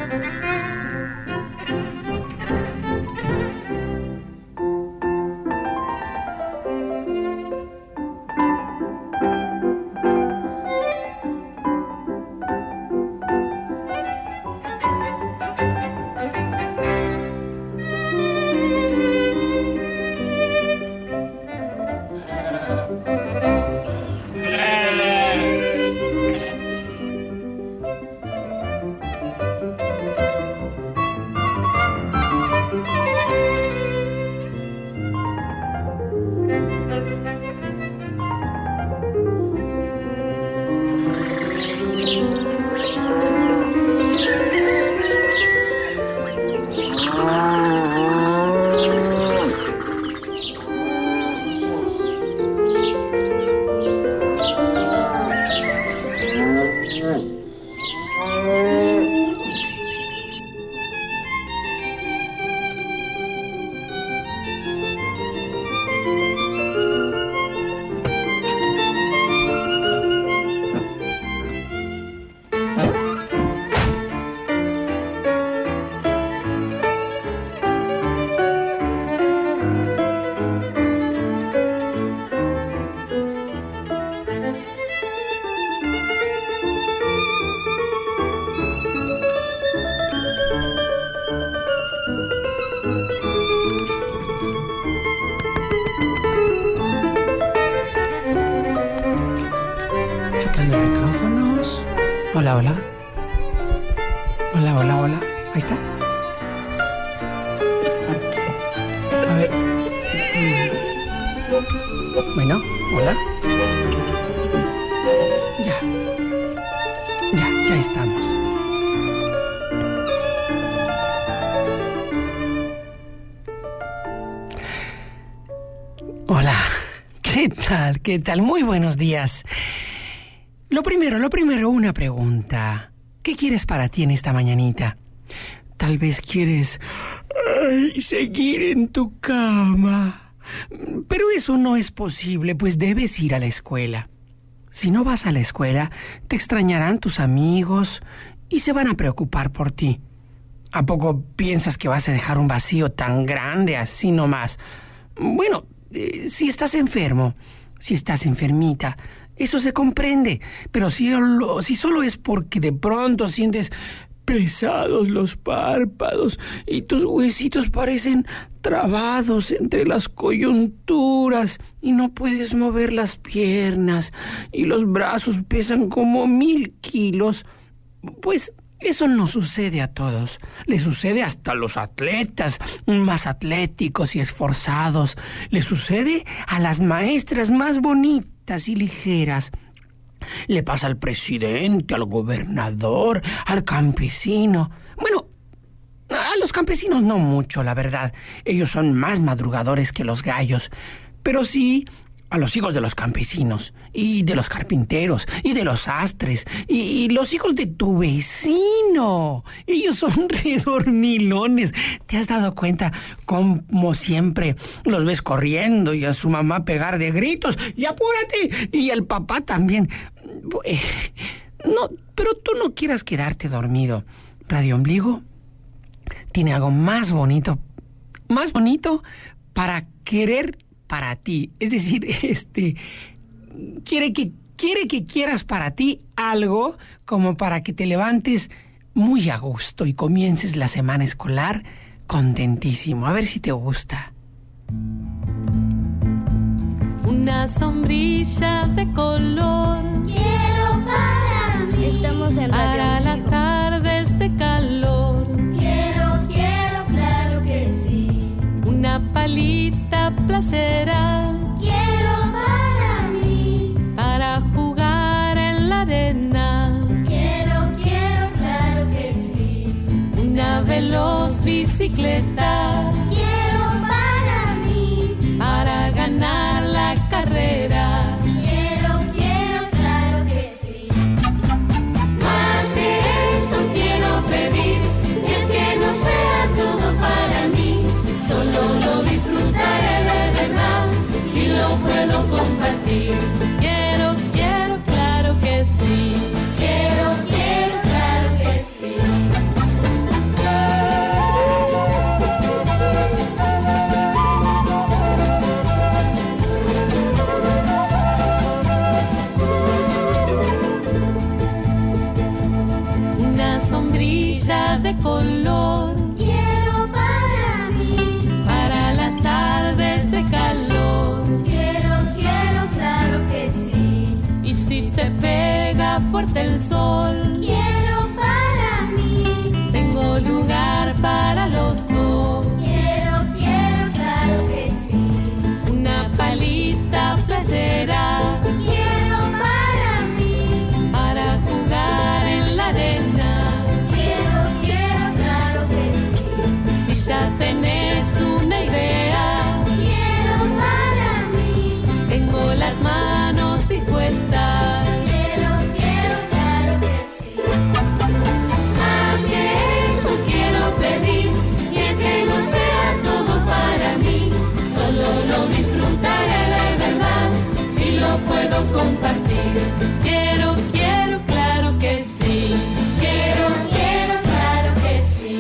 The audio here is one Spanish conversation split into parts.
Hola, hola. Hola, hola, hola. Ahí está. A ver. Bueno, hola. Ya estamos. Hola. ¿Qué tal? ¿Qué tal? Muy buenos días. Lo primero, una pregunta. ¿Qué quieres para ti en esta mañanita? Tal vez quieres seguir en tu cama. Pero eso no es posible, pues debes ir a la escuela. Si no vas a la escuela, te extrañarán tus amigos y se van a preocupar por ti. ¿A poco piensas que vas a dejar un vacío tan grande así nomás? Bueno, si estás enfermo, si estás enfermita, eso se comprende, pero si solo es porque de pronto sientes pesados los párpados y tus huesitos parecen trabados entre las coyunturas y no puedes mover las piernas y los brazos pesan como 1000 kilos, pues eso no sucede a todos. Le sucede hasta a los atletas más atléticos y esforzados. Le sucede a las maestras más bonitas y ligeras. Le pasa al presidente, al gobernador, al campesino. Bueno, a los campesinos no mucho, la verdad. Ellos son más madrugadores que los gallos. Pero sí a los hijos de los campesinos, y de los carpinteros, y de los sastres, y los hijos de tu vecino. Ellos son redormilones. ¿Te has dado cuenta cómo siempre los ves corriendo y a su mamá pegar de gritos? ¡Y apúrate! Y al papá también. No, pero tú no quieras quedarte dormido. Radio Ombligo tiene algo más bonito para querer para ti. Es decir, quiere que quieras para ti algo como para que te levantes muy a gusto y comiences la semana escolar contentísimo. A ver si te gusta. Una sombrilla de color quiero para mí. Estamos en Radio para las tardes de calor. Quiero, claro que sí. Una palita playera quiero para mí. Para jugar en la arena. Quiero, claro que sí. Una veloz bicicleta quiero para mí. Para ganar la carrera. Quiero, claro que sí. Más de eso quiero pedir. Es que no sea todo para mí. Solo lo disfrutaré de verdad si lo puedo compartir. Quiero, claro que sí. Quiero, claro que sí. este color. Quiero para mí, Para las tardes de calor. quiero, claro que sí. Y si te pega fuerte el sol, Quiero para mí, tengo lugar para los dos. quiero, claro que sí. Una palita playera Quiero para mí, para jugar en la arena. quiero, claro que sí. Si ya tenés una idea, Quiero para mí, tengo las manos dispuestas. quiero, claro que sí. Más que eso quiero pedir, y es que no sea todo para mí, solo lo disfrutaré de verdad, si lo puedo compartir. Quiero, claro que sí. Quiero, claro que sí.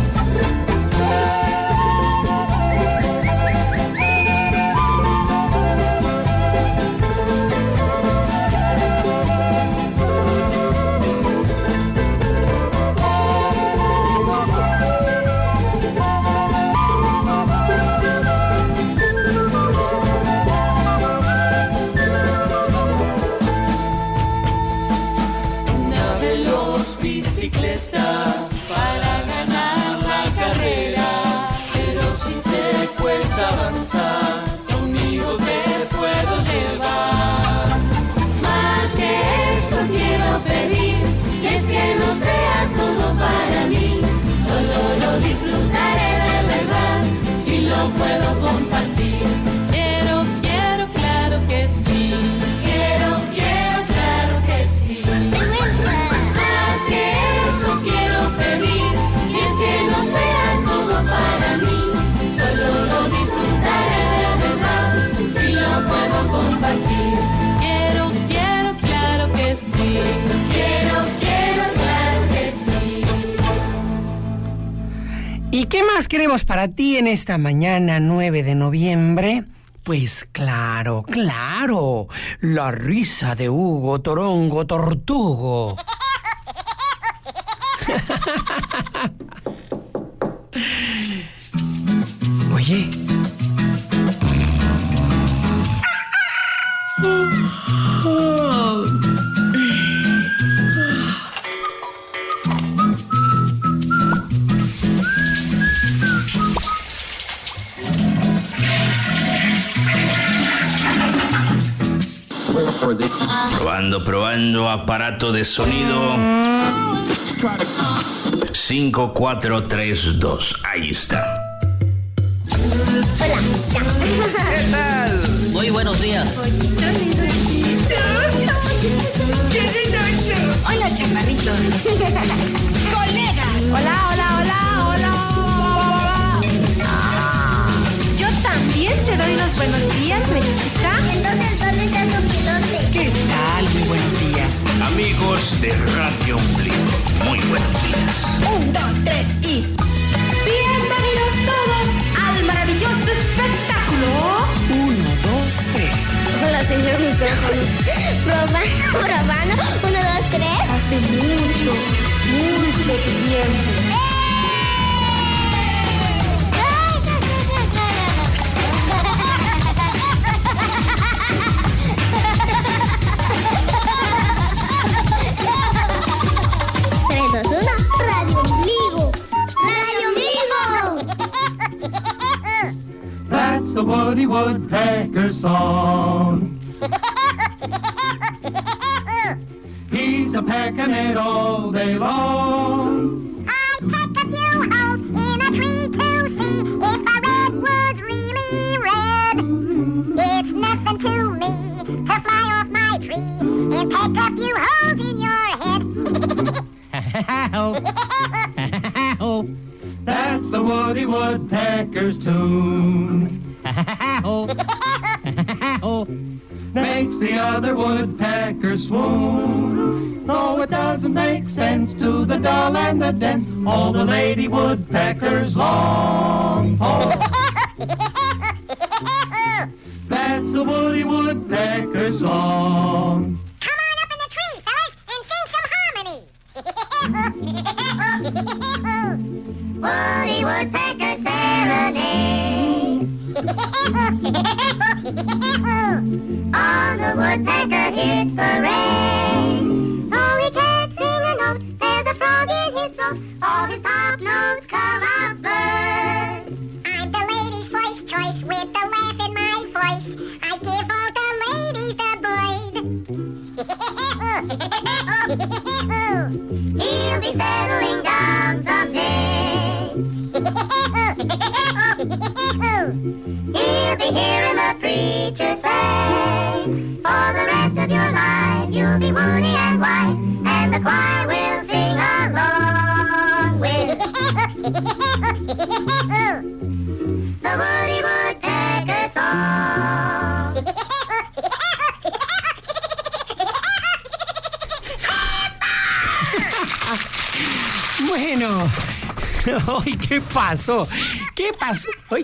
Una veloz bicicleta para ganar la carrera. Pero si te cuesta avanzar, conmigo te puedo llevar. Más que eso quiero pedir, y es que no sea todo para mí, solo lo disfrutaré de verdad, si lo puedo compartir. Quiero, claro que sí. Quiero, claro que sí. Más que eso quiero pedir, y es que no sea todo para mí, solo lo disfrutaré de verdad, si lo puedo compartir. Quiero, claro que sí. Quiero, claro que sí. ¿Y qué más queremos para ti en esta mañana 9 de noviembre? Pues claro, la risa de Hugo Torongo Tortugo. Oye. Probando aparato de sonido. 5, 4, 3, 2. Ahí está. ¿Qué tal? Muy buenos días. Hola, chaparritos. Colegas. Hola. Yo también te doy los buenos días, Mechita. Entonces, ¿dónde está su pilote? ¿Qué tal? Muy buenos días. Amigos de Radio Ombligo, muy buenos días. 1, 2, 3 y... Bienvenidos todos al maravilloso espectáculo. 1, 2, 3. Hola, señor micrófono. Probando. 1, 2, 3. Hace mucho tiempo. Radio Ombligo. That's the Woody Woodpecker song. He's a pecking it all day long. I peck a few holes in a tree to see if a redwood's really red. It's nothing to me to fly off my tree and peck a few holes in your head. That's the Woody Woodpecker's tune. Makes the other woodpecker swoon. No, it doesn't make sense to the dull and the dense. All the lady woodpeckers long for. That's the Woody Woodpecker song. Come on up in the tree, fellas, and sing some harmony. Woody Woodpecker serenade. On the woodpecker hit parade. Though he can't sing a note, there's a frog in his throat. All his top notes come out blurred. I'm the lady's voice choice with the laugh in my voice. I give all the ladies the blade. He'll be settling down someday. He'll be hearing the preacher say, for the rest of your life you'll be woody and white, and the choir will sing along with the Woody Woodpecker song. Bueno, ay, ¿qué pasó? ¿Qué pasó? Ay.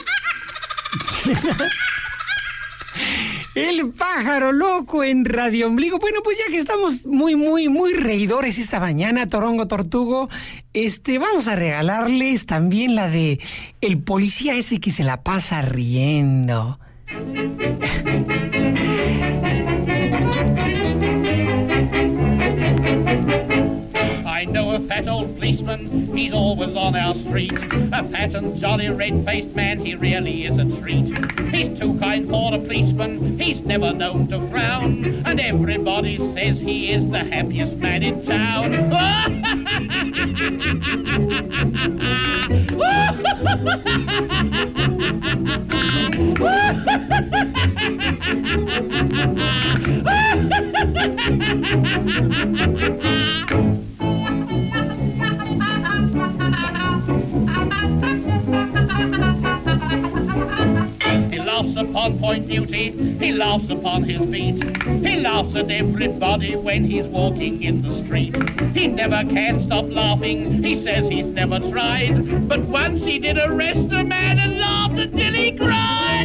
El pájaro loco en Radio Ombligo. Bueno, pues ya que estamos muy reidores esta mañana, Torongo Tortugo, vamos a regalarles también la de el policía ese que se la pasa riendo. I know a fat old policeman, he's always on our street. A fat and jolly red-faced man, he really is a treat. He's too kind for a policeman, he's never known to frown. And everybody says he is the happiest man in town. He laughs upon point duty, he laughs upon his beat. He laughs at everybody when he's walking in the street. He never can stop laughing, he says he's never tried. But once he did arrest a man and laughed until he cried.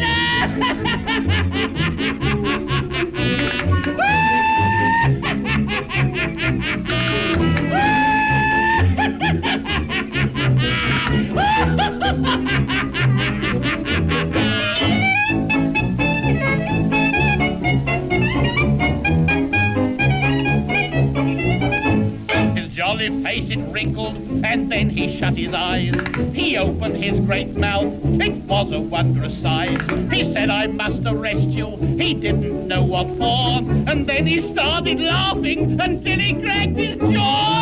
His jolly face it wrinkled, and then he shut his eyes. He opened his great mouth, it was a wondrous size. He said, I must arrest you, he didn't know what for. And then he started laughing until he cracked his jaw.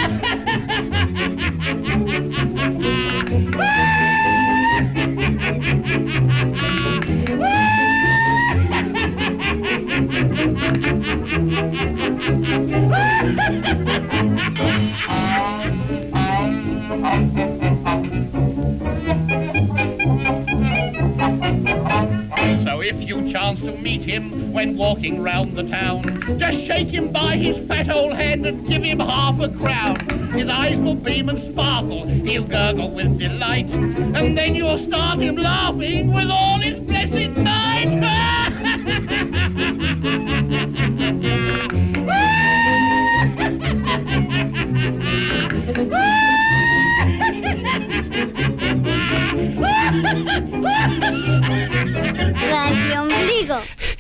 So if you chance to meet him when walking round the town, just shake him by his fat old hand and give him half a crown. His eyes will beam and sparkle, he'll gurgle with delight, and then you'll start him laughing with all his blessed might. Radio Ombligo.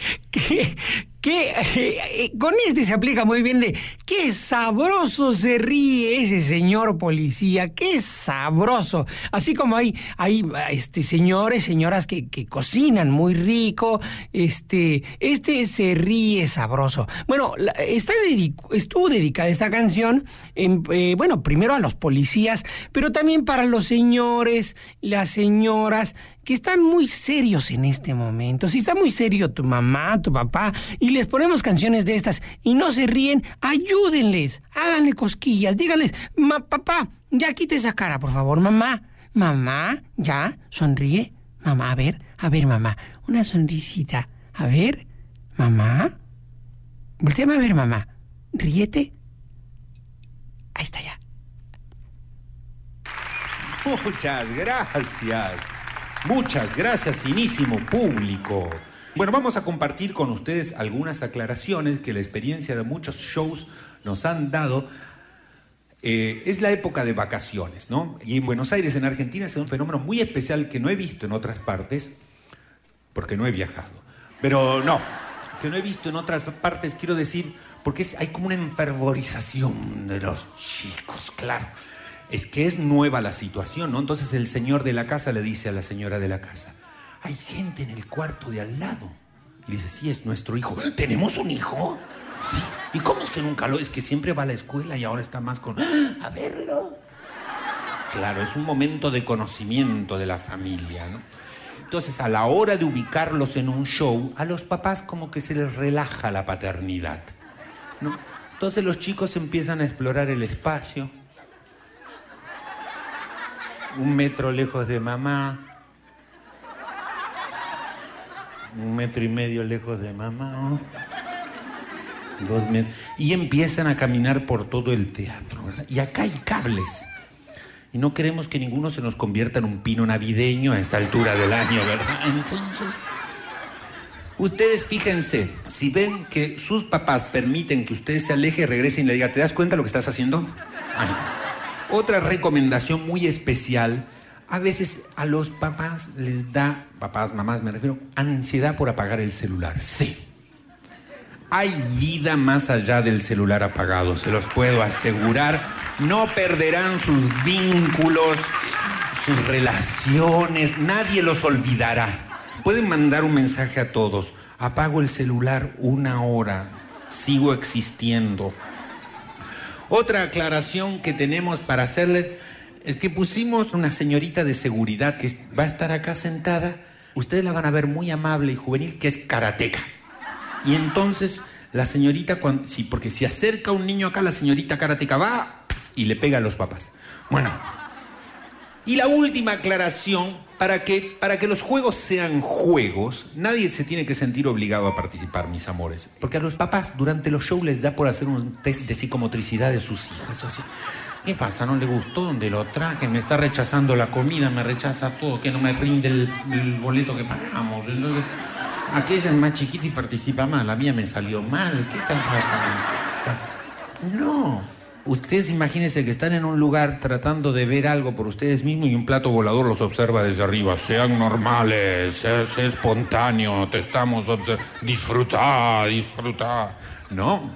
Con este se aplica muy bien de qué sabroso se ríe ese señor policía, qué sabroso. Así como hay señores, señoras que cocinan muy rico, este se ríe sabroso. Bueno, estuvo dedicada esta canción, primero a los policías, pero también para los señores, las señoras, que están muy serios en este momento. Si está muy serio tu mamá, tu papá, y les ponemos canciones de estas y no se ríen, ayúdenles, háganle cosquillas, díganles, papá, ya quite esa cara, por favor, mamá, ya, sonríe, mamá, a ver, mamá, una sonrisita, a ver, mamá, voltéame a ver, mamá, ríete, ahí está ya. Muchas gracias, finísimo público. Bueno, vamos a compartir con ustedes algunas aclaraciones que la experiencia de muchos shows nos han dado. Es la época de vacaciones, ¿no? Y en Buenos Aires, en Argentina, es un fenómeno muy especial que no he visto en otras partes, porque no he viajado. Pero no, que no he visto en otras partes, quiero decir, porque hay como una enfervorización de los chicos, claro. Es que es nueva la situación, ¿no? Entonces el señor de la casa le dice a la señora de la casa, hay gente en el cuarto de al lado. Y dice, sí, es nuestro hijo. ¿Tenemos un hijo? Sí. ¿Y cómo es que nunca lo...? Es que siempre va a la escuela y ahora está más con... a verlo. Claro, es un momento de conocimiento de la familia, ¿no? Entonces, a la hora de ubicarlos en un show, a los papás como que se les relaja la paternidad, ¿no? Entonces los chicos empiezan a explorar el espacio. 1 metro lejos de mamá. 1,5 metros lejos de mamá. 2 metros. Y empiezan a caminar por todo el teatro, ¿verdad? Y acá hay cables. Y no queremos que ninguno se nos convierta en un pino navideño a esta altura del año, ¿verdad? Entonces, ustedes fíjense, si ven que sus papás permiten que usted se aleje, regresen y le diga, ¿te das cuenta de lo que estás haciendo? Ahí está. Otra recomendación muy especial, a veces a los papás les da, papás, mamás me refiero, ansiedad por apagar el celular. Sí. Hay vida más allá del celular apagado, se los puedo asegurar. No perderán sus vínculos, sus relaciones, nadie los olvidará. Pueden mandar un mensaje a todos, apago el celular 1 hora, sigo existiendo. Otra aclaración que tenemos para hacerles es que pusimos una señorita de seguridad que va a estar acá sentada. Ustedes la van a ver muy amable y juvenil, que es karateca. Y entonces la señorita, sí, porque si acerca un niño acá, la señorita karateca va y le pega a los papás. Bueno, y la última aclaración, para que los juegos sean juegos, nadie se tiene que sentir obligado a participar, mis amores. Porque a los papás durante los shows les da por hacer un test de psicomotricidad de sus hijos. O sea, ¿qué pasa? ¿No le gustó donde lo traje? Me está rechazando la comida, me rechaza todo, que no me rinde el boleto que pagamos. Entonces, aquella es más chiquita y participa más, la mía me salió mal. ¿Qué está pasando? No. Ustedes imagínense que están en un lugar tratando de ver algo por ustedes mismos y un plato volador los observa desde arriba. Sean normales, sé espontáneo, te estamos observando. Disfrutar. No.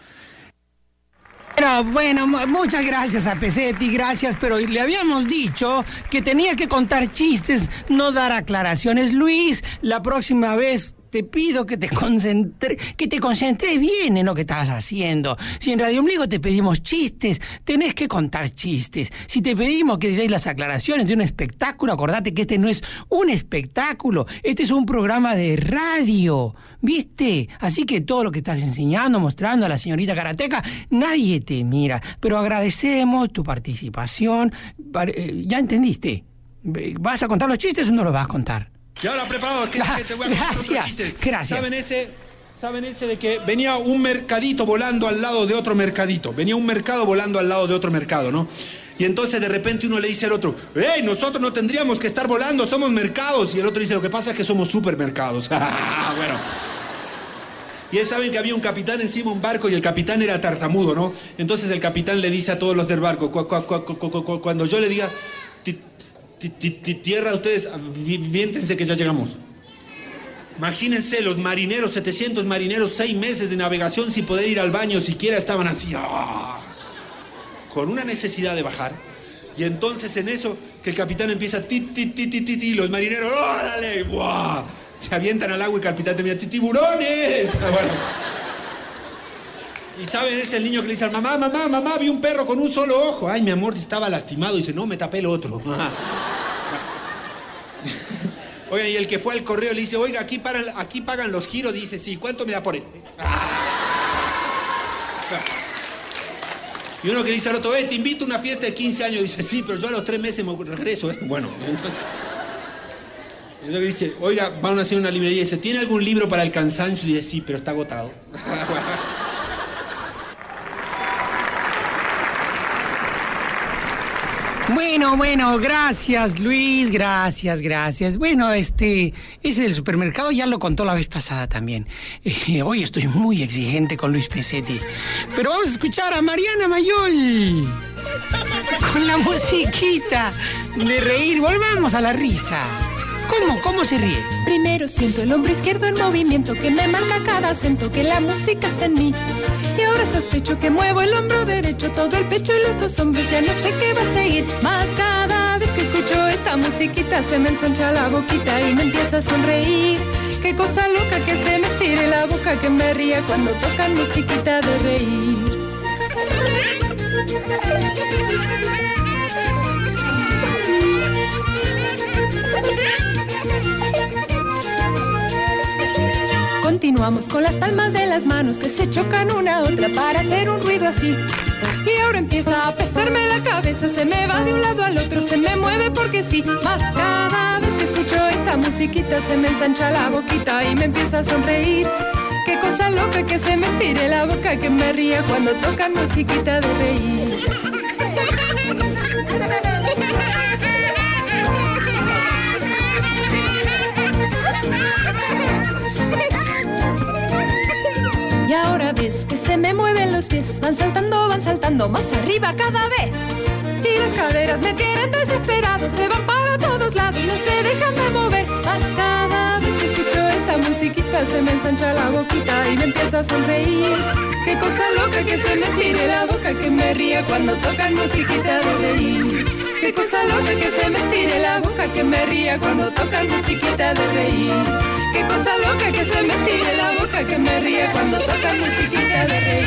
Bueno, muchas gracias a Pesetti, gracias, pero le habíamos dicho que tenía que contar chistes, no dar aclaraciones. Luis, la próxima vez te pido que te concentres bien en lo que estás haciendo. Si en Radio Ombligo te pedimos chistes, tenés que contar chistes. Si te pedimos que des las aclaraciones de un espectáculo, acordate que este no es un espectáculo, este es un programa de radio, ¿viste? Así que todo lo que estás enseñando, mostrando a la señorita karateca, nadie te mira. Pero agradecemos tu participación. ¿Ya entendiste? ¿Vas a contar los chistes o no los vas a contar? Y ahora preparados, que te voy a contar otro chiste. Gracias. ¿Saben ese de que venía un mercadito volando al lado de otro mercadito? Venía un mercado volando al lado de otro mercado, ¿no? Y entonces de repente uno le dice al otro, ¡Ey, nosotros no tendríamos que estar volando, somos mercados! Y el otro dice, lo que pasa es que somos supermercados. Bueno. Y saben que había un capitán encima de un barco y el capitán era tartamudo, ¿no? Entonces el capitán le dice a todos los del barco, cuando yo le diga... Tierra, ustedes, viéntense que ya llegamos. Imagínense, los marineros, 700 marineros, 6 meses de navegación sin poder ir al baño siquiera, estaban así, con una necesidad de bajar. Y entonces en eso, que el capitán empieza, los marineros, ¡órale! ¡Buah! Se avientan al agua y el capitán termina, ¡tiburones! Bueno. Y ¿saben? Es el niño que le dice al mamá, vi un perro con un solo ojo. Ay, mi amor, estaba lastimado. Y dice, no, me tapé el otro. Oigan, y el que fue al correo le dice, oiga, aquí pagan los giros. Dice, sí, ¿cuánto me da por eso? Y uno que le dice al otro, te invito a una fiesta de 15 años. Dice, sí, pero yo a los 3 meses me regreso. Bueno, entonces... Y uno que dice, oiga, van a hacer una librería. Y dice, ¿tiene algún libro para el cansancio? Y dice, sí, pero está agotado. Bueno, gracias Luis, gracias. Bueno, ese del supermercado ya lo contó la vez pasada también. Hoy estoy muy exigente con Luis Pesetti. Pero vamos a escuchar a Mariana Mayol. Con la musiquita de reír, volvamos a la risa. ¿Cómo se ríe? Primero siento el hombro izquierdo en movimiento que me marca cada acento, que la música es en mí. Y ahora sospecho que muevo el hombro derecho, todo el pecho y los dos hombros, ya no sé qué va a seguir. Más cada vez que escucho esta musiquita se me ensancha la boquita y me empiezo a sonreír. Qué cosa loca que se me estire la boca, que me ría cuando tocan musiquita de reír. Continuamos con las palmas de las manos que se chocan una a otra para hacer un ruido así. Y ahora empieza a pesarme la cabeza, se me va de un lado al otro, se me mueve porque sí. Más cada vez que escucho esta musiquita se me ensancha la boquita y me empiezo a sonreír. Qué cosa loca que se me estire la boca, que me ría cuando tocan musiquita de reír. Y ahora ves que se me mueven los pies, van saltando más arriba cada vez. Y las caderas me tienen desesperado, se van para todos lados, no se dejan de mover. Más cada vez que escucho esta musiquita se me ensancha la boquita y me empiezo a sonreír. Qué cosa loca que se me estire la boca, que me ría cuando tocan musiquita de reír. Qué cosa loca que se me estire la boca, que me ría cuando tocan musiquita de reír. Qué cosa loca que se me estire la boca, que me ría cuando tocan musiquita de reír.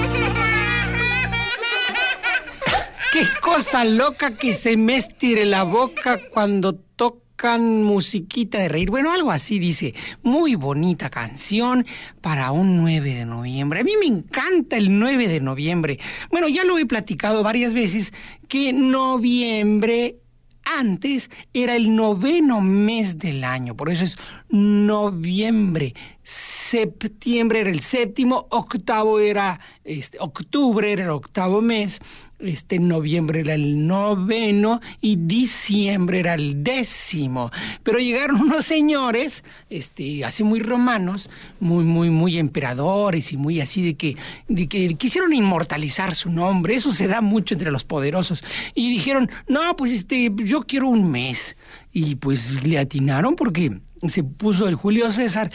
Qué cosa loca que se me estire la boca cuando tocan musiquita de reír. Bueno, algo así dice. Muy bonita canción para un 9 de noviembre. A mí me encanta el 9 de noviembre. Bueno, ya lo he platicado varias veces que noviembre antes era el 9º mes del año, por eso es noviembre. Septiembre era el 7º, octubre era el 8º mes, noviembre era el 9º y diciembre era el 10º. Pero llegaron unos señores, así muy romanos, muy emperadores y muy así de que quisieron inmortalizar su nombre. Eso se da mucho entre los poderosos. Y dijeron, no, pues yo quiero un mes. Y pues le atinaron porque se puso el Julio César,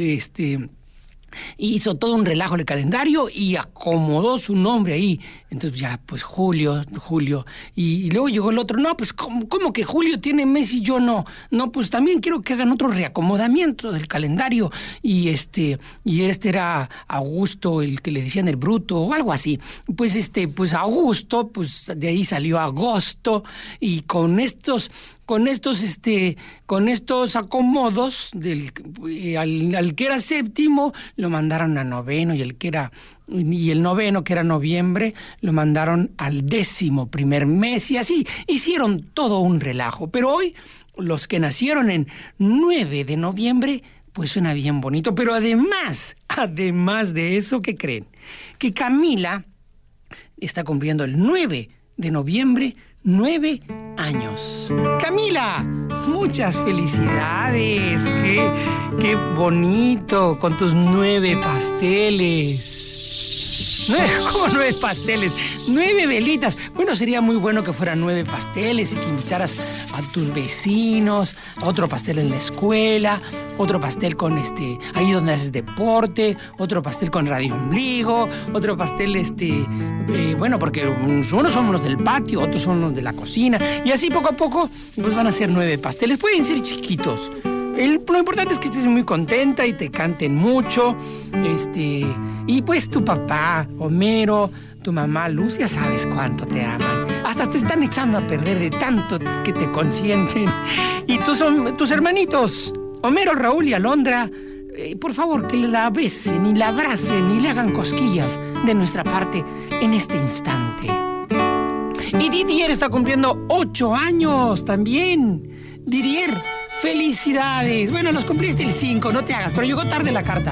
hizo todo un relajo en el calendario y acomodó su nombre ahí. Entonces ya, pues Julio, y luego llegó el otro, no, pues ¿cómo que Julio tiene mes y yo no? No, pues también quiero que hagan otro reacomodamiento del calendario. Y era Augusto, el que le decían el bruto o algo así. Pues pues Augusto, pues de ahí salió agosto, y con estos acomodos al que era séptimo lo mandaron a noveno, y el noveno, que era noviembre, lo mandaron al 11º mes, y así hicieron todo un relajo. Pero hoy los que nacieron en 9 de noviembre, pues suena bien bonito. Pero además de eso, ¿qué creen? Que Camila está cumpliendo el 9 de noviembre 9 años. Camila, muchas felicidades. Qué bonito con tus 9 pasteles. ¿Cómo 9 pasteles? 9 velitas. Bueno, sería muy bueno que fueran 9 pasteles y que invitaras a tus vecinos, otro pastel en la escuela, otro pastel con ahí donde haces deporte, otro pastel con Radio Ombligo, otro pastel bueno, porque unos son los del patio, otros son los de la cocina, y así poco a poco pues van a ser 9 pasteles. Pueden ser chiquitos. Lo importante es que estés muy contenta y te canten mucho. Y pues tu papá, Homero, tu mamá, Luz, ya sabes cuánto te aman. Hasta te están echando a perder de tanto que te consienten. Y tus hermanitos, Homero, Raúl y Alondra, por favor, que la besen y la abracen y le hagan cosquillas de nuestra parte en este instante. Y Didier está cumpliendo 8 años también. Didier, felicidades. Bueno, los cumpliste el 5, no te hagas, pero llegó tarde la carta.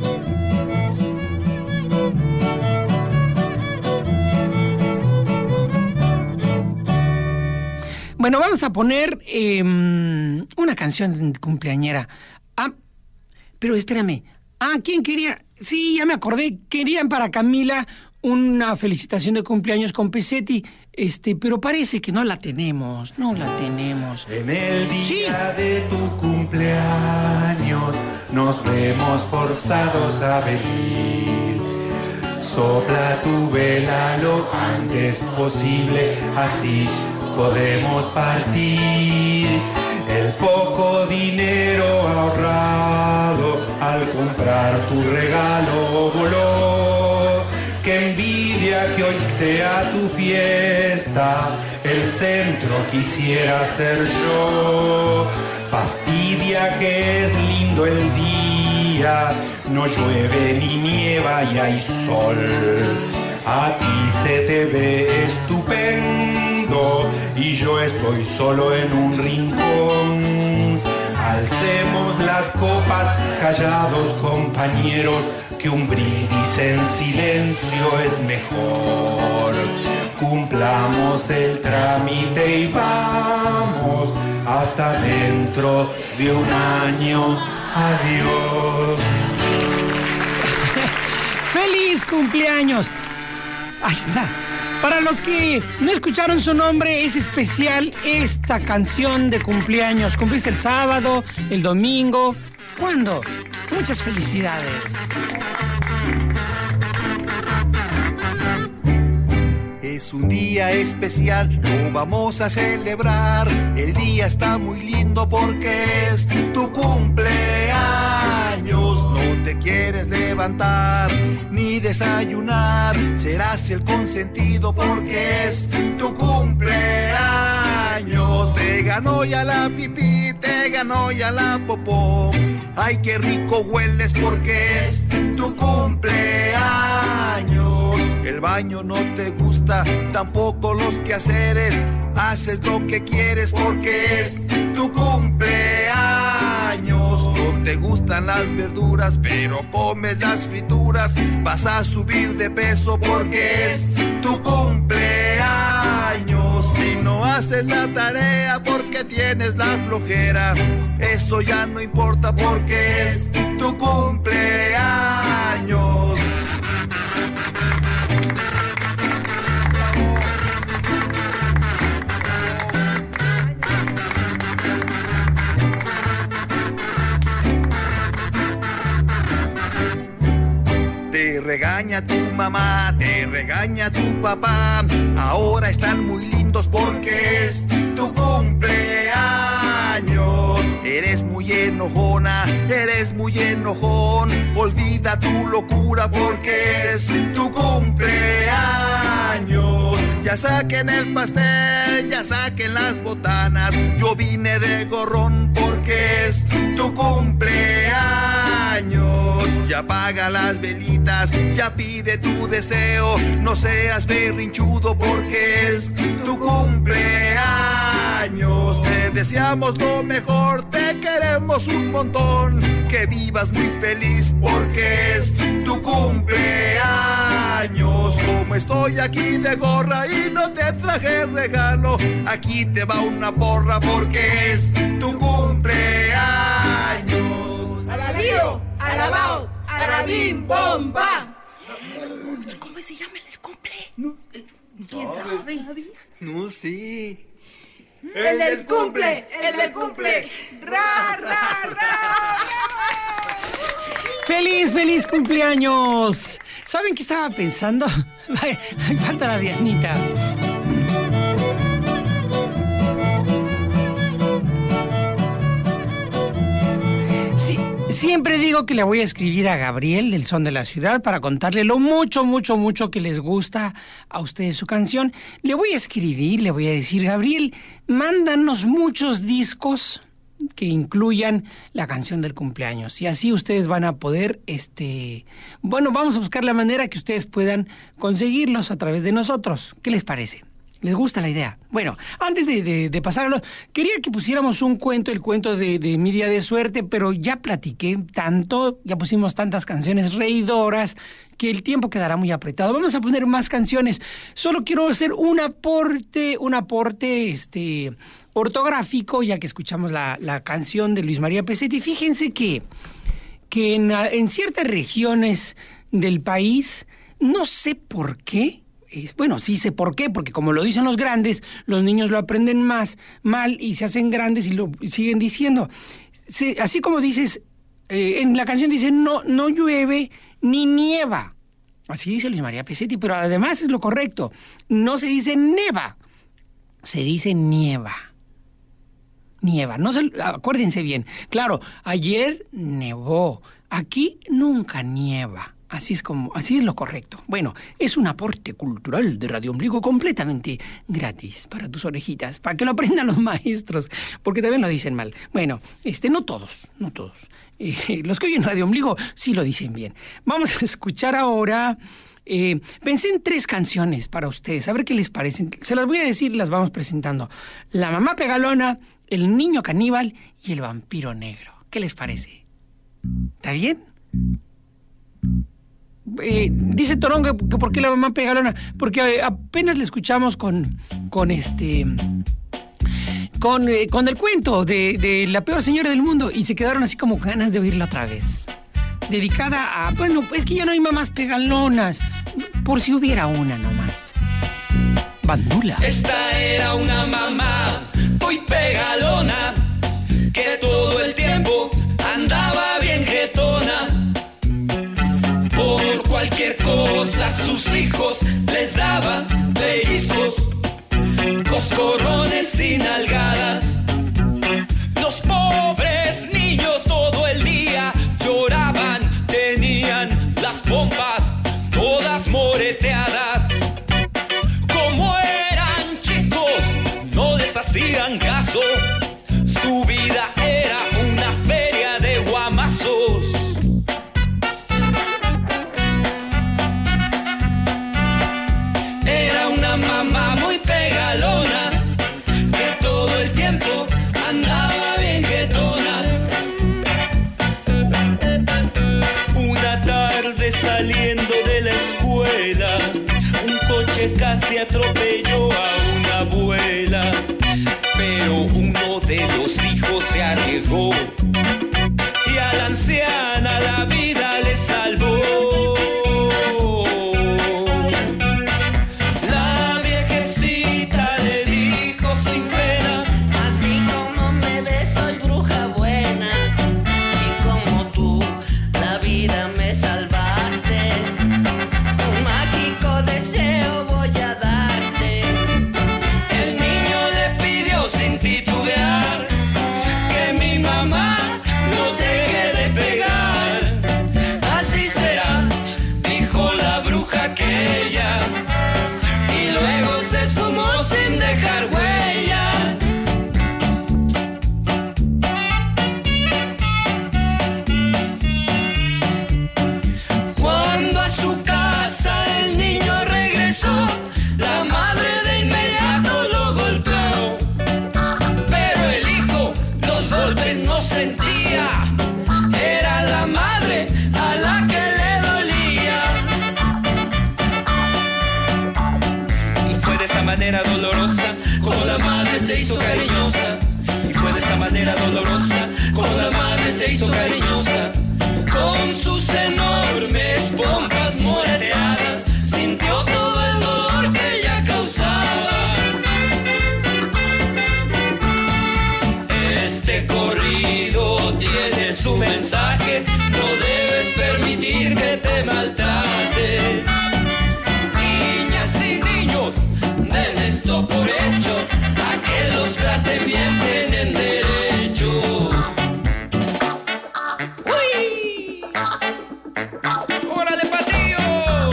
Bueno, vamos a poner una canción cumpleañera. Pero espérame. ¿Quién quería? Sí, ya me acordé. Querían para Camila una felicitación de cumpleaños con Pesetti. pero parece que no la tenemos. En el día de tu cumpleaños nos vemos forzados a venir. Sopla tu vela lo antes posible, así podemos partir. El poco dinero ahorrado al comprar tu regalo voló. Qué envidia que hoy sea tu fiesta, el centro quisiera ser yo. Fastidia que es lindo el día, no llueve ni nieva y hay sol. A ti se te ve estupendo y yo estoy solo en un rincón. Alcemos las copas, callados compañeros, que un brindis en silencio es mejor. Cumplamos el trámite y vamos hasta dentro de un año. Adiós. ¡Feliz cumpleaños! Ahí está. Para los que no escucharon su nombre, es especial esta canción de cumpleaños. ¿Cumpliste el sábado, el domingo? ¿Cuándo? Muchas felicidades. Es un día especial, lo vamos a celebrar. El día está muy lindo porque es tu cumpleaños. No te quieres levantar ni desayunar, serás el consentido porque es tu cumpleaños. Te ganó ya la pipí, te ganó ya la popó. Ay, qué rico hueles porque es tu cumpleaños. El baño no te gusta, tampoco los quehaceres. Haces lo que quieres porque es tu cumpleaños. No te gustan las verduras, pero comes las frituras. Vas a subir de peso porque es tu cumpleaños. Si no haces la tarea porque tienes la flojera, eso ya no importa porque es tu cumpleaños. Te regaña tu mamá, te regaña tu papá. Ahora están muy lindos porque es tu cumpleaños. Eres muy enojona, eres muy enojón. Olvida tu locura porque es tu cumpleaños. Ya saquen el pastel, ya saquen las botanas. Yo vine de gorrón porque es tu cumpleaños. Ya apaga las velitas, ya pide tu deseo. No seas berrinchudo porque es tu cumpleaños. Te deseamos lo mejor, te queremos un montón. Que vivas muy feliz porque es tu cumpleaños. Como estoy aquí de gorra y no te traje regalo, aquí te va una porra porque es tu cumpleaños. ¡Alabío! ¡Alabao! ¡Alabim! ¡Bomba! ¿Cómo se llama el cumple? ¿Quién sabe? No sé. ¡El del cumple! ¡El del cumple! ¡Ra, ra, ra! ¡Feliz, feliz cumpleaños! ¿Saben qué estaba pensando? Falta la Dianita. Sí, siempre digo que le voy a escribir a Gabriel del Son de la Ciudad para contarle lo mucho, mucho, mucho que les gusta a ustedes su canción. Le voy a escribir, le voy a decir, Gabriel, mándanos muchos discos que incluyan la canción del cumpleaños. Y así ustedes van a poder, bueno, vamos a buscar la manera que ustedes puedan conseguirlos a través de nosotros. ¿Qué les parece? ¿Les gusta la idea? Bueno, antes de pasarlo, quería que pusiéramos un cuento, el cuento de mi día de suerte, pero ya platiqué tanto, ya pusimos tantas canciones reidoras, que el tiempo quedará muy apretado. Vamos a poner más canciones. Solo quiero hacer un aporte, ortográfico, ya que escuchamos la canción de Luis María Pesetti. Fíjense que en ciertas regiones del país, no sé por qué, bueno, sí sé por qué, porque como lo dicen los grandes, los niños lo aprenden mal y se hacen grandes y lo siguen diciendo. Así como dices, en la canción dice, no llueve ni nieva. Así dice Luis María Pesetti, pero además es lo correcto. No se dice neva, se dice nieva. Nieva, acuérdense bien. Claro, ayer nevó, aquí nunca nieva. Así es lo correcto. Bueno, es un aporte cultural de Radio Ombligo completamente gratis para tus orejitas, para que lo aprendan los maestros, porque también lo dicen mal. Bueno, no todos. Los que oyen Radio Ombligo sí lo dicen bien. Vamos a escuchar ahora. Pensé en 3 canciones para ustedes, a ver qué les parecen. Se las voy a decir y las vamos presentando. La mamá pegalona, el niño caníbal y el vampiro negro. ¿Qué les parece? ¿Está bien? Dice Torón que por qué la mamá pegalona, porque apenas le escuchamos con el cuento de la peor señora del mundo y se quedaron así como ganas de oírla otra vez. Dedicada a, bueno, es que ya no hay mamás pegalonas, por si hubiera una nomás. Bandula. Esta era una mamá muy pegalona, que todo el tiempo andaba bien jetona. Por cualquier cosa sus hijos les daban pellizcos, coscorrones y nalgadas. Los pobres niños todo el día lloraban, tenían las pompas todas moreteadas. Como eran chicos, no les hacían caso, su vida era una feria de guamazos. Era una mamá muy pegalona, que todo el tiempo andaba bien jetona. Una tarde saliendo de la escuela, un coche casi atropelló a una abuela, pero uno de los hijos se arriesgó y a la anciana la vida le salvó. Dolorosa, como la madre se hizo cariñosa. Y fue de esa manera dolorosa, como la madre se hizo cariñosa. Con sus enormes pompas moreteadas, sintió todo el dolor que ella causaba. Este corrido tiene su mensaje, no debes permitir que te maltrate. Niñas y niños, den esto por hecho, a que los traten bien tienen derecho. ¡Uy! ¡Órale, patillo!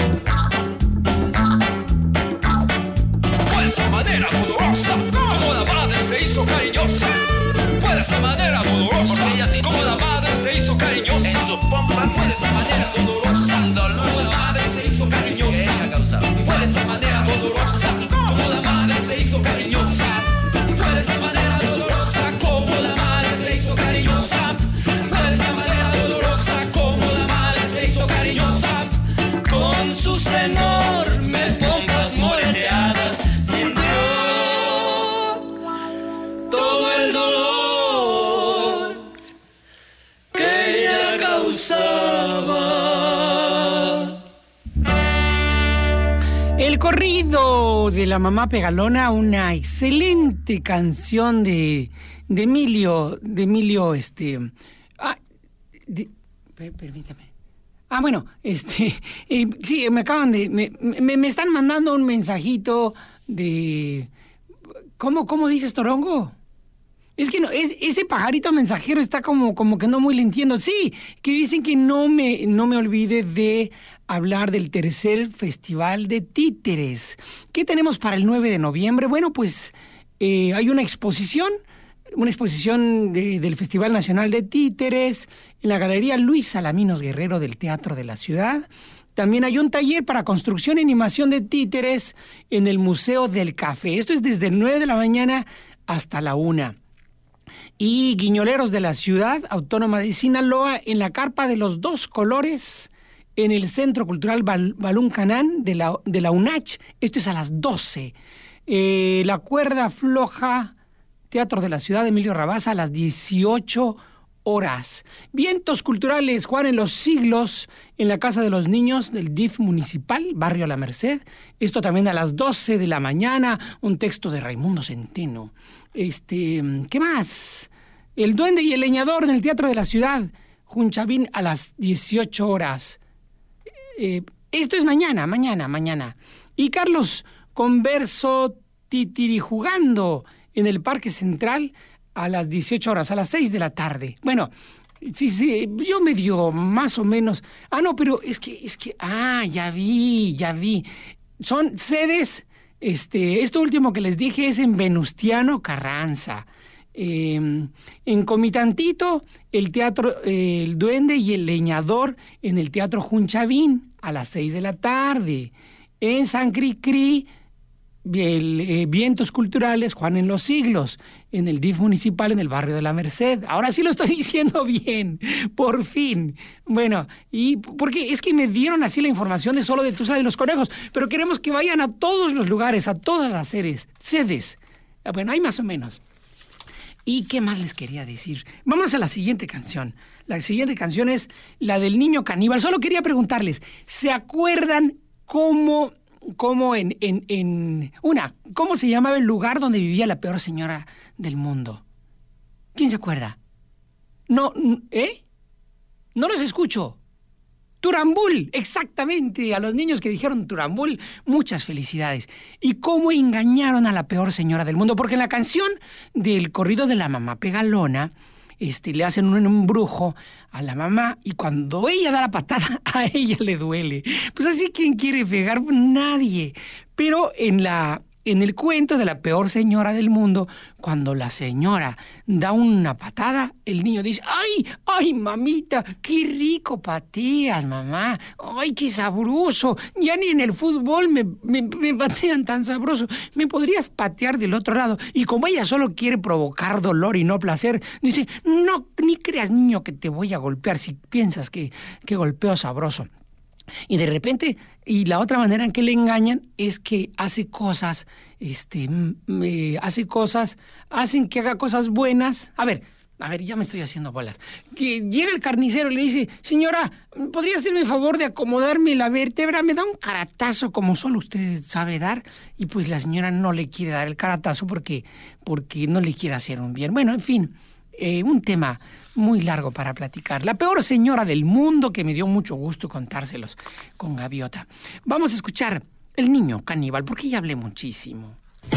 Fue de esa manera dolorosa, como la madre se hizo cariñosa. Fue de esa manera dolorosa, como la madre se hizo cariñosa. Fue de esa manera dolorosa, como la madre se hizo cariñosa. Fue de esa manera dolorosa, como la madre se hizo cariñosa. Fue de esa manera dolorosa, como la madre se hizo cariñosa. Fue de esa manera dolorosa, como la madre se hizo cariñosa. Con sus enormes pompas moreteadas, sintió todo el dolor que ella causaba. corrido de la mamá Pegalona, una excelente canción de Emilio, permítame. Bueno, sí, me acaban de, me están mandando un mensajito de, ¿cómo dices, Torongo? Es que no, ese pajarito mensajero está como que no muy le entiendo. Sí, que dicen que no me olvide de hablar del tercer Festival de Títeres. ¿Qué tenemos para el 9 de noviembre? Bueno, pues hay una exposición del Festival Nacional de Títeres en la Galería Luis Alaminos Guerrero del Teatro de la Ciudad. También hay un taller para construcción y animación de títeres en el Museo del Café. Esto es desde 9 de la mañana hasta la 1. Y Guiñoleros de la Ciudad Autónoma de Sinaloa en la Carpa de los Dos Colores en el Centro Cultural Balún Canán de la UNACH. Esto es a las 12. La Cuerda Floja, Teatro de la Ciudad de Emilio Rabasa a las 18 horas. Vientos culturales, Juan en los Siglos, en la Casa de los Niños del DIF municipal, Barrio La Merced. Esto también a las 12 de la mañana, un texto de Raimundo Centeno. ¿Qué más? El Duende y el Leñador en el Teatro de la Ciudad, Junchavín a las 18 horas. Esto es mañana. Y Carlos Converso Titirijugando en el Parque Central a las 18 horas, a las 6 de la tarde. Bueno, sí, yo medio más o menos. No, pero es que, ya vi. Son sedes, esto último que les dije es en Venustiano Carranza. En Comitantito, el Teatro El Duende y el Leñador en el Teatro Junchavín a las 6 de la tarde. En San Cricri, Vientos Culturales, Juan en los Siglos, en el DIF municipal en el Barrio de la Merced. Ahora sí lo estoy diciendo bien, por fin. Bueno, y porque es que me dieron así la información de solo de Tusa de los Conejos, pero queremos que vayan a todos los lugares, a todas las sedes. Bueno, hay más o menos. ¿Y qué más les quería decir? Vamos a la siguiente canción. La siguiente canción es la del niño caníbal. Solo quería preguntarles, ¿se acuerdan cómo se llamaba el lugar donde vivía la peor señora del mundo? ¿Quién se acuerda? No, no los escucho. Turambul, exactamente. A los niños que dijeron Turambul, muchas felicidades. ¿Y cómo engañaron a la peor señora del mundo? Porque en la canción del corrido de la mamá Pegalona, le hacen un embrujo a la mamá y cuando ella da la patada, a ella le duele. Pues así, ¿quién quiere pegar? Nadie. Pero en el cuento de la peor señora del mundo, cuando la señora da una patada, el niño dice, ¡ay, mamita! ¡Qué rico pateas, mamá! ¡Ay, qué sabroso! Ya ni en el fútbol me patean tan sabroso. ¿Me podrías patear del otro lado? Y como ella solo quiere provocar dolor y no placer, dice, no, ni creas, niño, que te voy a golpear si piensas que golpeo sabroso. Y de repente, y la otra manera en que le engañan es que hace cosas, hacen que haga cosas buenas. A ver, ya me estoy haciendo bolas. Que llega el carnicero y le dice, señora, ¿podría hacerme el favor de acomodarme la vértebra? Me da un caratazo como solo usted sabe dar. Y pues la señora no le quiere dar el caratazo porque no le quiere hacer un bien. Bueno, en fin, un tema muy largo para platicar. La peor señora del mundo, que me dio mucho gusto contárselos con Gaviota. Vamos a escuchar El niño caníbal, porque ya hablé muchísimo.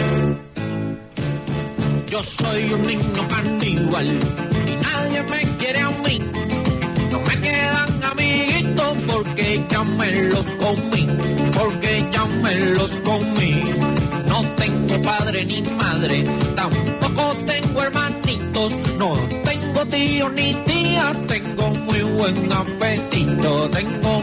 Yo soy un niño caníbal y nadie me quiere a mí. No me quedan amiguitos porque ya me los comí. No tengo padre ni madre, tampoco tengo hermanitos. No tengo tío ni tía, tengo muy buen apetito.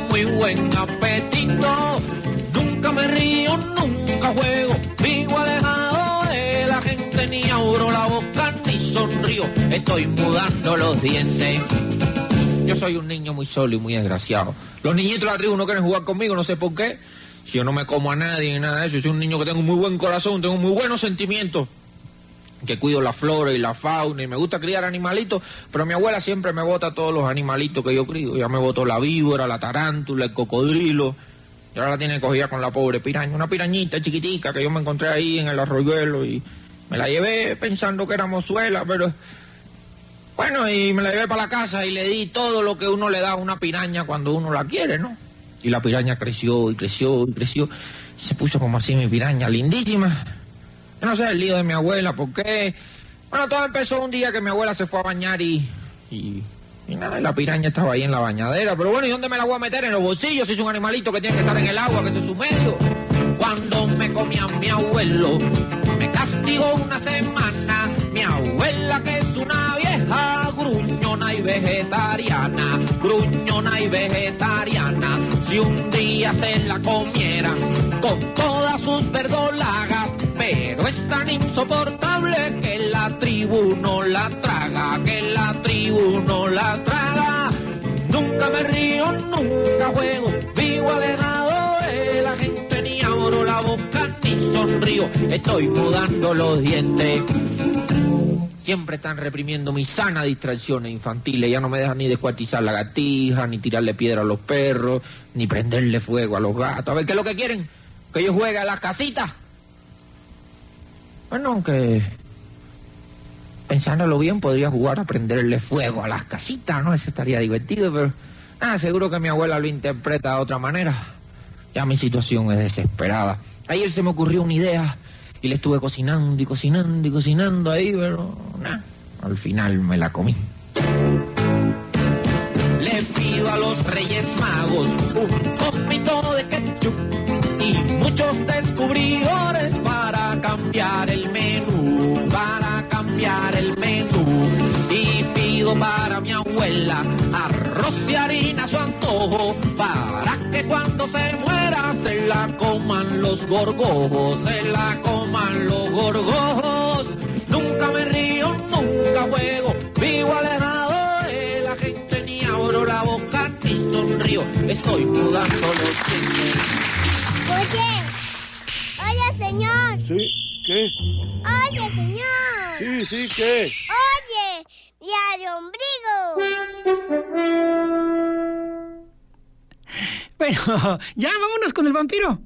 Nunca me río, nunca juego, vivo alejado de la gente, ni abro la boca ni sonrío. Estoy mudando los dientes. Yo soy un niño muy solo y muy desgraciado. Los niñitos de la tribu no quieren jugar conmigo, no sé por qué. Si yo no me como a nadie ni nada de eso, yo soy un niño que tengo muy buen corazón, tengo muy buenos sentimientos, que cuido la flora y la fauna y me gusta criar animalitos, pero mi abuela siempre me bota todos los animalitos que yo crío. Ya me botó la víbora, la tarántula, el cocodrilo. Y ahora la tiene cogida con la pobre piraña. Una pirañita chiquitica que yo me encontré ahí en el arroyuelo y me la llevé pensando que era mozuela, pero... Bueno, y me la llevé para la casa y le di todo lo que uno le da a una piraña cuando uno la quiere, ¿no? Y la piraña creció y creció y creció. Y se puso como así mi piraña, lindísima. Yo no sé el lío de mi abuela, ¿por qué? Bueno, todo empezó un día que mi abuela se fue a bañar y nada, la piraña estaba ahí en la bañadera. Pero bueno, ¿y dónde me la voy a meter? En los bolsillos, si es un animalito que tiene que estar en el agua, que ese es su medio. Cuando me comía mi abuelo, me castigó una semana. Mi abuela, que es una vieja gruñona y vegetariana, gruñona y vegetariana. Si un día se la comieran con todas sus verdolagas, pero es tan insoportable que la tribu no la traga, que la tribu no la traga. Nunca me río, nunca juego, vivo alejado de la gente, ni abro la boca ni sonrío, estoy mudando los dientes. Siempre están reprimiendo mis sanas distracciones infantiles. Ya no me dejan ni descuartizar lagartijas, ni tirarle piedra a los perros, ni prenderle fuego a los gatos. A ver, ¿qué es lo que quieren? ¿Que yo juegue a las casitas? Bueno, aunque pensándolo bien podría jugar a prenderle fuego a las casitas, ¿no? Eso estaría divertido, pero seguro que mi abuela lo interpreta de otra manera. Ya mi situación es desesperada. Ayer se me ocurrió una idea y le estuve cocinando y cocinando y cocinando ahí, pero nada, al final me la comí. Le pido a los Reyes Magos un poquito de ketchup y muchos descubridores para cambiar el menú, para cambiar el menú. Y pido para mi abuela arroz y harina a su antojo, para que cuando se muera se la coman los gorgojos, se la coman los gorgojos. Nunca me río, nunca juego, vivo alejado de la gente, ni abro la boca ni sonrío, estoy mudando los dientes. Oye, señor. Sí, ¿qué? Oye, señor. Sí, ¿qué? Oye, diario ombligo. Bueno, ya vámonos con el vampiro.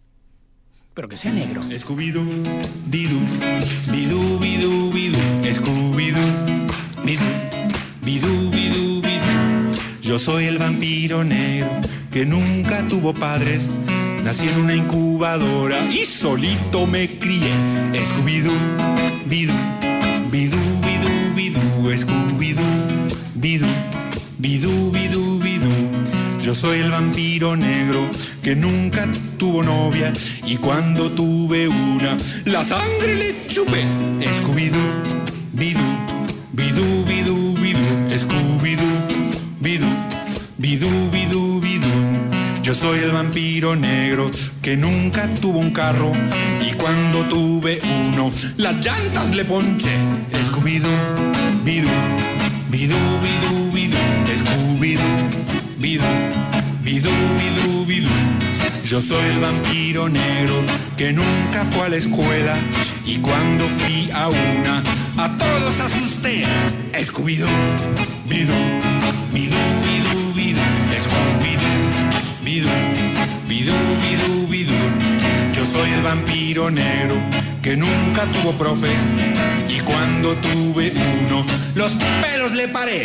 Pero que sea negro. Scooby-Doo, bidú, bidú, bidú, bidú, Scooby-Doo, bidú, bidú, bidú, bidú. Yo soy el vampiro negro que nunca tuvo padres. Nací en una incubadora y solito me crié. Scooby-Doo, bidú, bidú, bidú, bidú, Scooby-Doo, bidú, bidú, bidú, bidú. Yo soy el vampiro negro que nunca tuvo novia y cuando tuve una, la sangre le chupé. Scooby-Doo, bidú, bidú, bidú, bidú, Scooby-Doo, bidú, bidú, bidú, bidú. Yo soy el vampiro negro que nunca tuvo un carro y cuando tuve uno, las llantas le ponché. Scooby-Doo, bidú, bidú, bidú, bidú, Scooby-Doo, bidú, bidú, bidú, bidú. Yo soy el vampiro negro que nunca fue a la escuela y cuando fui a una, a todos asusté. Scooby-Doo, bidú, bidú, bidú, bidú, Scooby-Doo, bidú, bidú, bidú, bidú. Yo soy el vampiro negro que nunca tuvo profe y cuando tuve uno, los pelos le paré.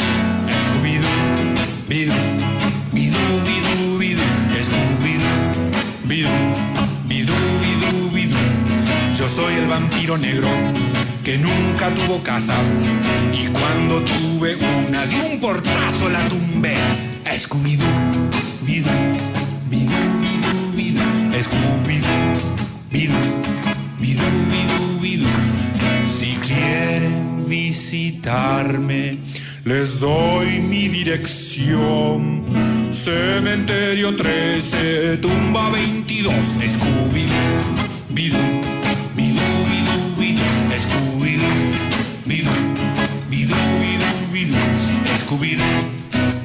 Scooby-Doo, bidú, bidú, bidú, bidú, Scooby-Doo, bidú, bidú, bidú, bidú. Yo soy el vampiro negro que nunca tuvo casa y cuando tuve una, de un portazo la tumbé. Scooby-Doo, bidú, bidú, bidú, bidú, Scooby-Doo, bidú, bidú, bidú, bidú. Si quieren visitarme, les doy mi dirección. Cementerio 13, tumba 22, Scooby-Doo, bidú, bidú, bidú, bidú, Scooby-Doo, bidú, bidú, bidú, bidú, Scooby-Doo.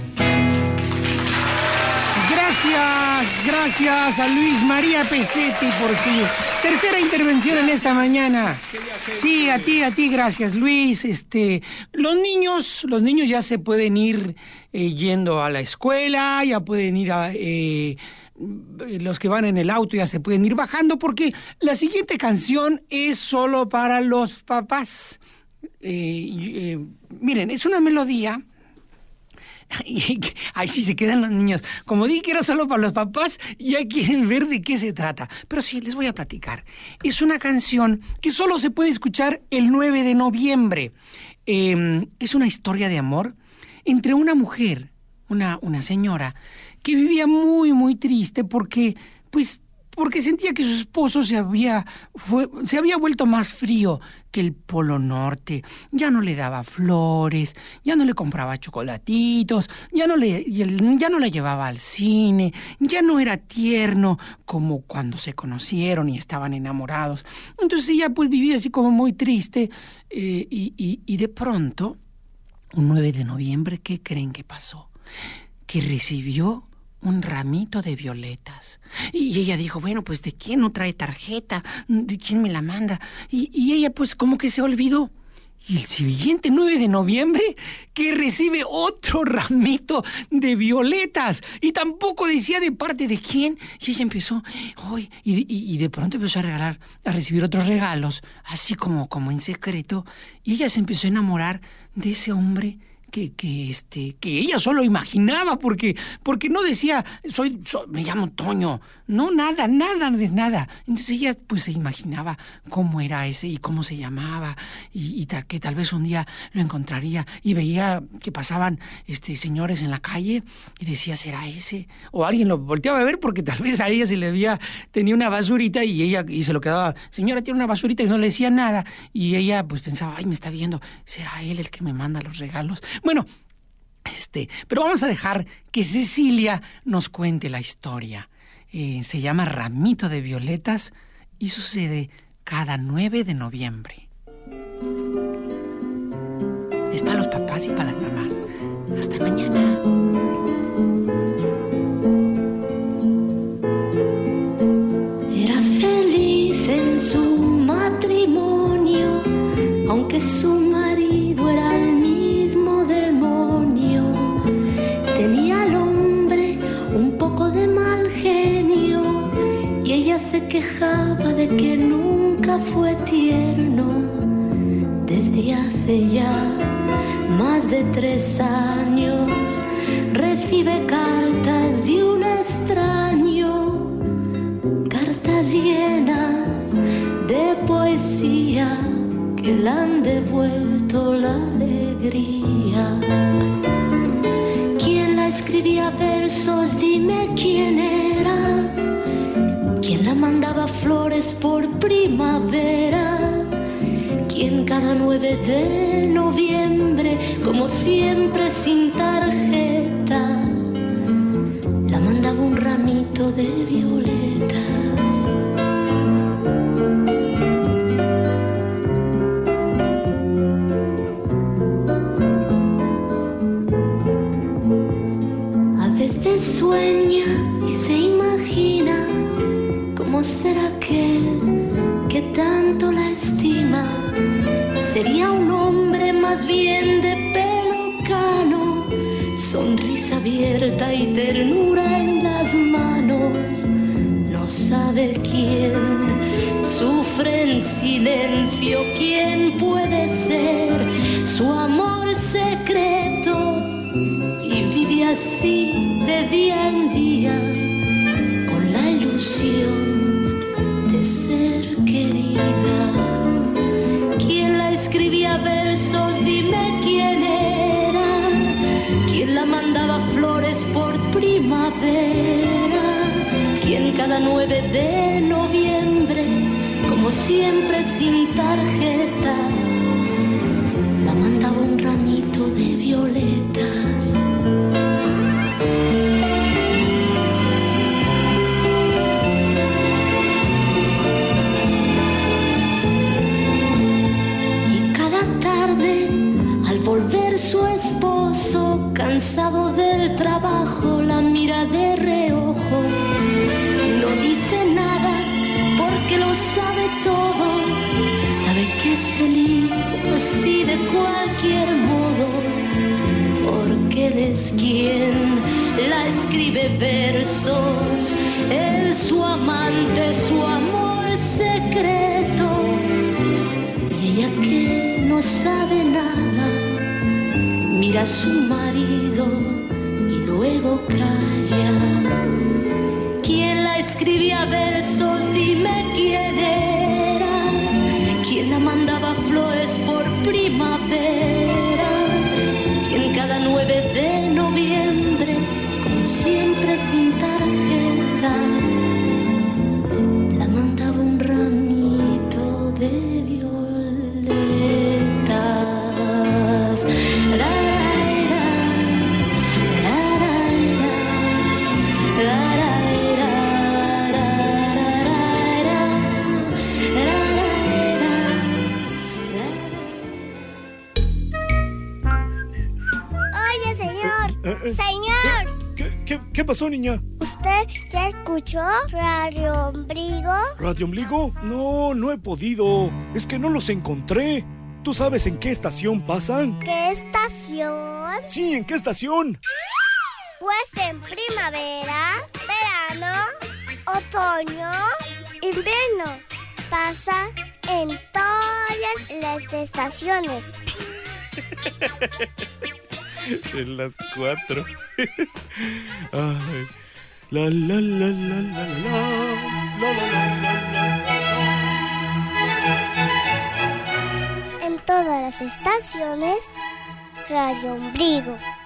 Gracias a Luis María Pesetti por su tercera intervención en esta mañana. Sí, a ti, gracias, Luis. Los niños ya se pueden ir yendo a la escuela, ya pueden ir los que van en el auto ya se pueden ir bajando porque la siguiente canción es solo para los papás. Miren, es una melodía. Ahí sí se quedan los niños. Como dije que era solo para los papás, ya quieren ver de qué se trata. Pero sí, les voy a platicar. Es una canción que solo se puede escuchar el 9 de noviembre. Es una historia de amor entre una mujer, una señora, que vivía muy, muy triste porque sentía que su esposo se había vuelto más frío que el Polo Norte. Ya no le daba flores, ya no le compraba chocolatitos, ya no la llevaba al cine, ya no era tierno como cuando se conocieron y estaban enamorados. Entonces ella pues vivía así como muy triste y de pronto, un 9 de noviembre, ¿qué creen que pasó? Que recibió un ramito de violetas. Y ella dijo, bueno, pues ¿de quién no trae tarjeta? ¿De quién me la manda? Y ella pues como que se olvidó. Y el siguiente 9 de noviembre que recibe otro ramito de violetas. Y tampoco decía de parte de quién. Y ella empezó, y de pronto empezó a recibir otros regalos, así como en secreto. Y ella se empezó a enamorar de ese hombre que ella solo imaginaba, porque no decía, me llamo Toño, no, nada. Entonces ella pues se imaginaba cómo era ese y cómo se llamaba y que tal vez un día lo encontraría y veía que pasaban señores en la calle y decía, ¿será ese? O alguien lo volteaba a ver porque tal vez a ella tenía una basurita y se lo quedaba, señora, tiene una basurita, y no le decía nada y ella pues pensaba, ay, me está viendo, ¿será él el que me manda los regalos? Bueno, pero vamos a dejar que Cecilia nos cuente la historia. Se llama Ramito de Violetas y sucede cada 9 de noviembre. Es para los papás y para las mamás. Hasta mañana. Era feliz en su matrimonio, aunque su marido era el mismo demonio. Tenía al hombre un poco de mal genio y ella se quejaba de que nunca fue tierno. Desde hace ya más de 3 años recibe cartas de un extraño, cartas llenas de poesía que le han devuelto la alegría. ¿Quién la escribía versos? Dime quién era. ¿Quién la mandaba flores por primavera? ¿Quién cada 9 de noviembre, como siempre sin tarjeta, la mandaba un ramito de violetas? Sueña y se imagina cómo será aquel que tanto la estima. Sería un hombre más bien de pelo cano, sonrisa abierta y ternura en las manos. No sabe quién sufre en silencio, quién puede ser su amor secreto. Y vive así de día en día con la ilusión de ser querida. ¿Quién la escribía versos? Dime quién era. ¿Quién la mandaba flores por primavera? ¿Quién cada 9 de noviembre, como siempre sin tarjeta, la mandaba un ramito de violetas? Volver su esposo, cansado del trabajo, la mira de reojo. No dice nada porque lo sabe todo. Sabe que es feliz así de cualquier modo, porque él es quien la escribe versos, él su amante, su amor secreto. Y ella que no sabe nada, mira a su marido y luego calla. ¿Quién la escribía versos? Dime quién era. ¿Quién la mandaba flores por primavera? ¿Quién cada 9 de noviembre, como siempre sin tarjeta, la mandaba un ramito de violetas? Oye, señor. Señor. ¿Qué pasó, niña? ¿Usted ya escuchó Radio Ombligo? ¿Radio Ombligo? No he podido. Es que no los encontré. ¿Tú sabes en qué estación pasan? ¿Qué estación? Sí, ¿en qué estación? Pues en primavera, verano, otoño, invierno. Pasa en todas las estaciones. En las 4. Ay. La la la la la la En todas las estaciones, Radio Ombligo.